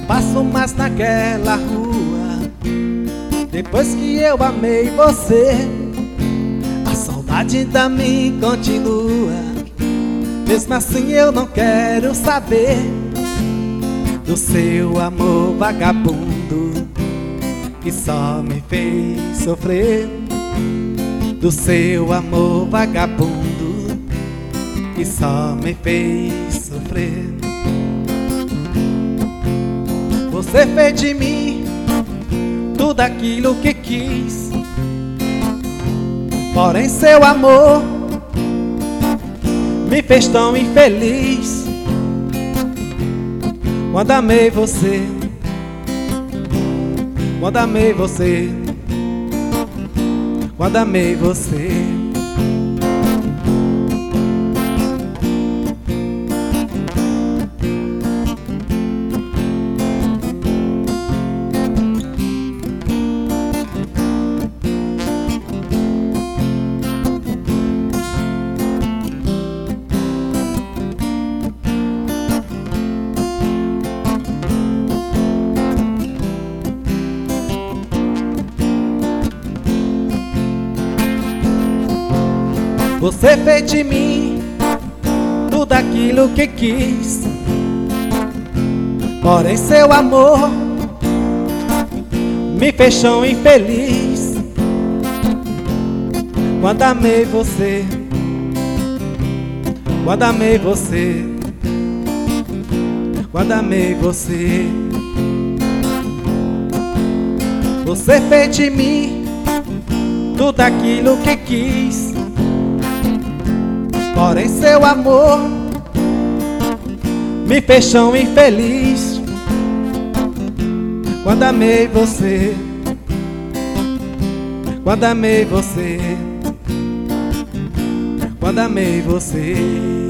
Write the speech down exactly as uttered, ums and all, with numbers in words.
passo mais naquela rua. Depois que eu amei você, a saudade ainda me continua. Mesmo assim eu não quero saber do seu amor vagabundo, que só me fez sofrer. Do seu amor vagabundo, que só me fez sofrer. Você fez de mim tudo aquilo que quis, porém seu amor me fez tão infeliz. Quando amei você, quando amei você, quando amei você. Você fez de mim tudo aquilo que quis, porém seu amor me fez tão infeliz. Quando amei você, quando amei você, quando amei você. Você fez de mim tudo aquilo que quis, porém seu amor me fez tão infeliz. Quando amei você, quando amei você, quando amei você.